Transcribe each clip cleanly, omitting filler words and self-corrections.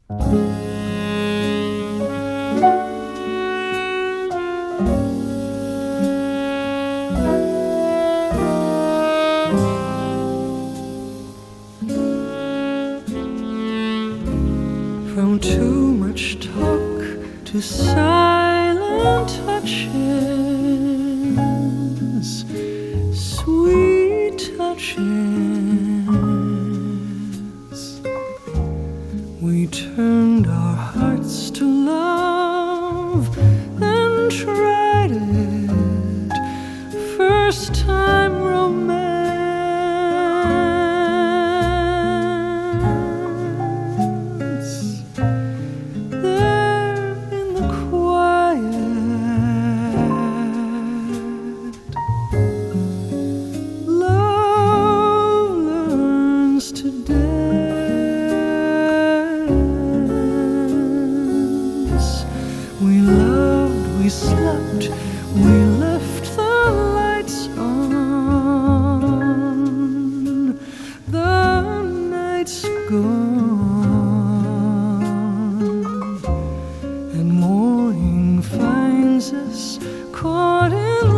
From too much talk to silent touches, sweet touches. We turned our hearts to love, then tried it, first time romance. There in the quiet, love learns to dance. We loved, we slept, we left the lights on. The night's gone, and morning finds us caught in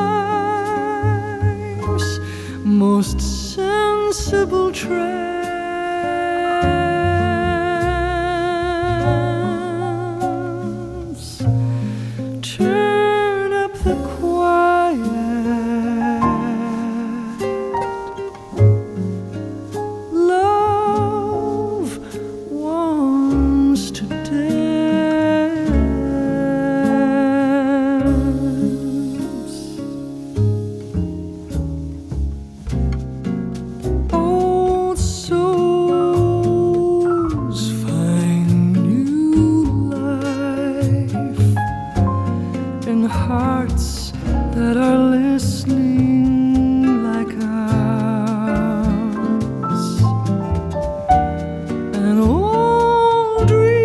life's most sensible trance. Turn up the quiet, love wants to dance. Old souls find new life in hearts that are listening like ours, and old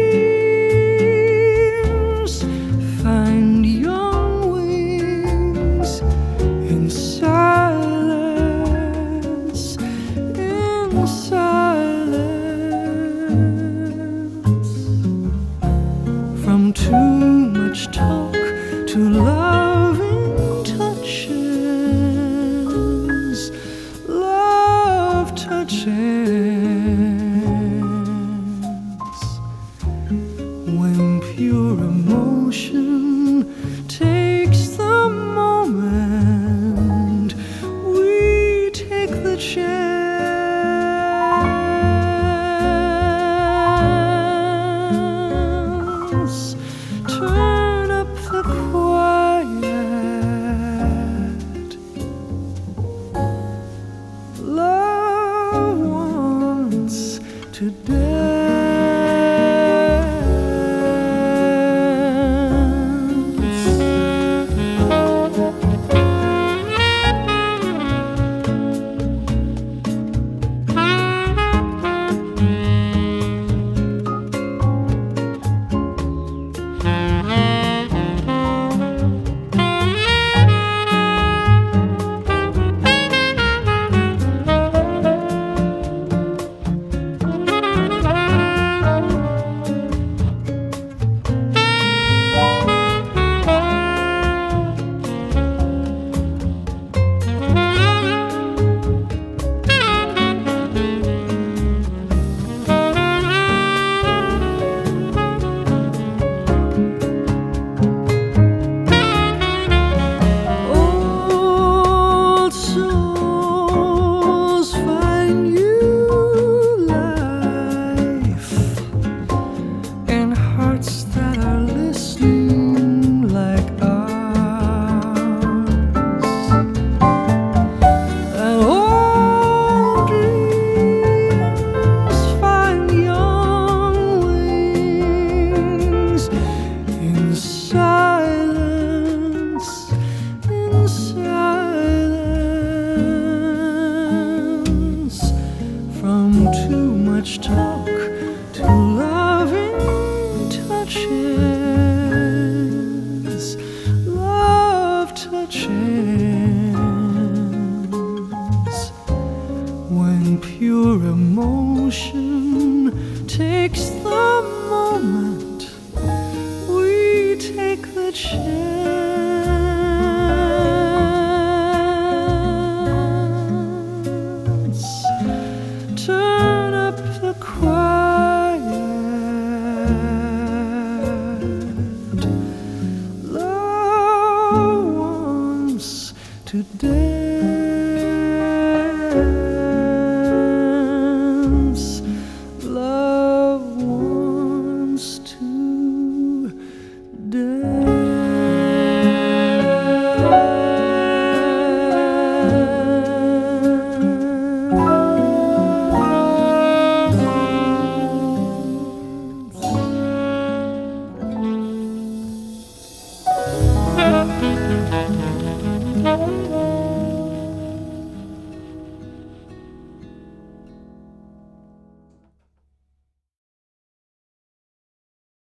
dreams find young wings in silence, in silence. From too much talk to loving touches, love touches. When pure emotion